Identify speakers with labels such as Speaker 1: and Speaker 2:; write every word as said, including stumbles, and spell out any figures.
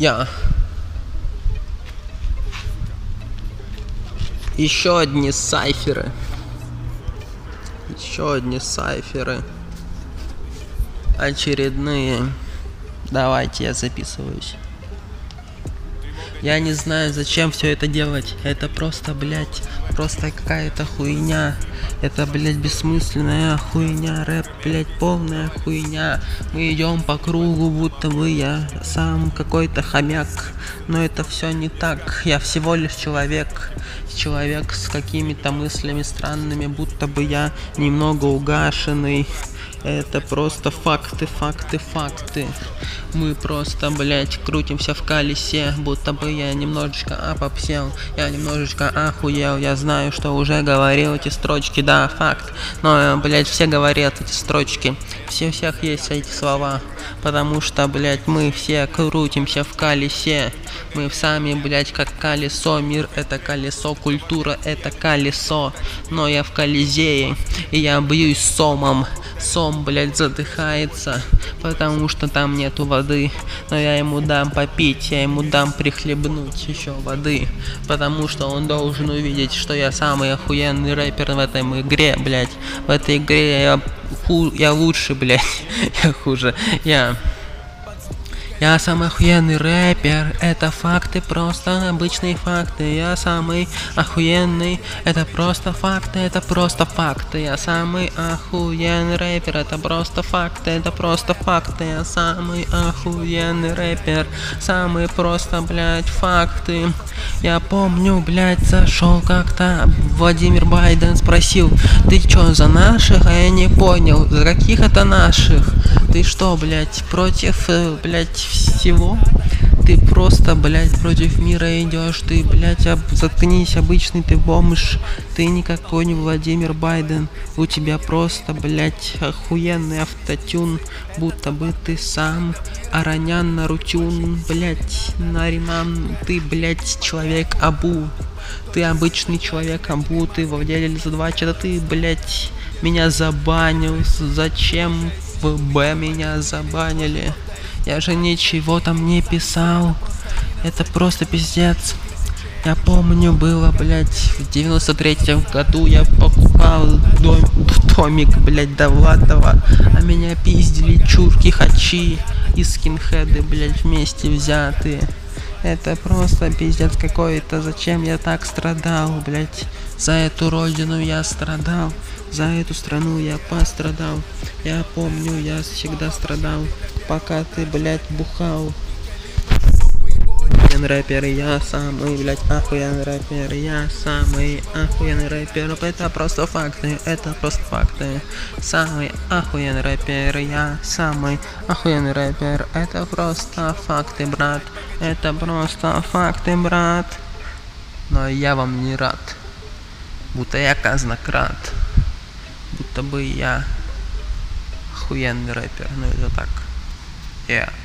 Speaker 1: Я. Еще одни сайферы. Еще одни сайферы. Очередные. Давайте, я записываюсь. Я не знаю, зачем все это делать. Это просто, блядь, просто какая-то хуйня. Это, блядь, бессмысленная хуйня. Рэп, блядь, полная хуйня. Мы идем по кругу, будто бы я сам какой-то хомяк. Но это все не так. Я всего лишь человек. Человек с какими-то мыслями странными, будто бы я немного угашенный. Это просто факты, факты, факты. Мы просто, блять, крутимся в колесе, будто бы я немножечко апопсел, я немножечко охуел. Я знаю, что уже говорил эти строчки, да, факт. Но, блять, все говорят эти строчки. Все у всех есть эти слова. Потому что, блять, мы все крутимся в колесе. Мы сами, блять, как колесо. Мир — это колесо, культура — это колесо. Но я в Колизее, и я бьюсь сомом. Сом, блядь, задыхается, потому что там нету воды. Но я ему дам попить, я ему дам прихлебнуть еще воды. Потому что он должен увидеть, что я самый охуенный рэпер в этой игре, блядь. В этой игре я, ху... я лучше, блядь. Я хуже. Я... Я самый охуенный рэпер, это факты, просто обычные факты. Я самый охуенный, это просто факты, это просто факты. Я самый охуенный рэпер, это просто факты, это просто факты. Я самый охуенный рэпер, самые просто, блядь, факты. Я помню, блядь, зашел как-то Владимир Байден, спросил: ты чё, за наших? А я не понял, за каких это наших? Ты что, блядь, против, блядь, всего? Ты просто, блядь, против мира идешь. Ты, блядь, об... заткнись, обычный ты бомж. Ты никакой не Владимир Байден. У тебя просто, блядь, охуенный автотюн. Будто бы ты сам Аранян Нарутюн, блядь, Наринан. Ты, блядь, человек Абу. Ты обычный человек Абу. Ты владелец два чата. Ты, блядь, меня забанил. Зачем в Б меня забанили? Я же ничего там не писал. Это просто пиздец. Я помню, было, блядь, в девяносто третьем году я покупал дом, домик, блядь, Довлатова. А меня пиздили чурки, хачи и скинхеды, блядь, вместе взятые. Это просто пиздец какой-то. Зачем я так страдал, блядь? За эту родину я страдал. За эту страну я пострадал. Я помню, я всегда страдал, пока ты, блядь, бухал. Охуенный рэпер, я самый, блядь, охуенный рэпер, я самый охуенный рэпер. Это просто факты, это просто факты. Самый охуенный рэпер, я самый охуенный рэпер. Это просто факты, брат. Это просто факты, брат. Но я вам не рад. Будто я казнократ. Будто бы я охуенный рэпер. Ну это так. Yeah.